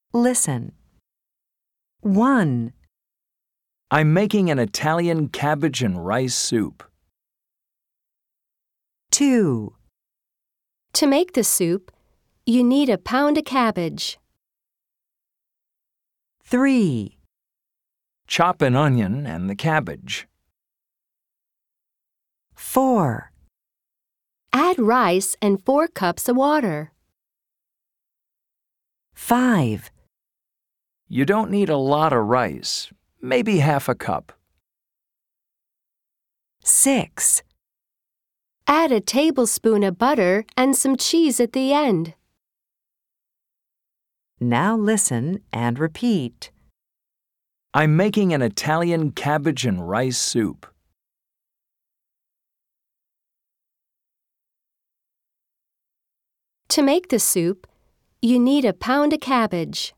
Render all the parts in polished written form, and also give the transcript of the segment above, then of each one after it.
Listen. 1, I'm making an Italian cabbage and rice soup. 2, To make the soup, you need a pound of cabbage. 3, Chop an onion and the cabbage. 4, Add rice and 4 cups of water. 5, You don't need a lot of rice, maybe half a cup. 6, Add a tablespoon of butter and some cheese at the end. Now listen and repeat. I'm making an Italian cabbage and rice soup. To make the soup, you need a pound of cabbage.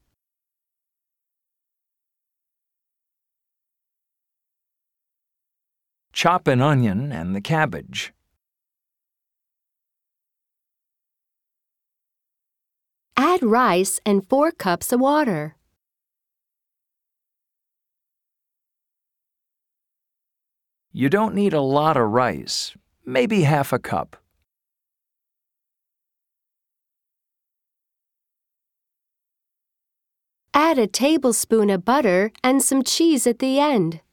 Chop an onion and the cabbage. Add rice and 4 cups of water. You don't need a lot of rice, maybe half a cup. Add a tablespoon of butter and some cheese at the end.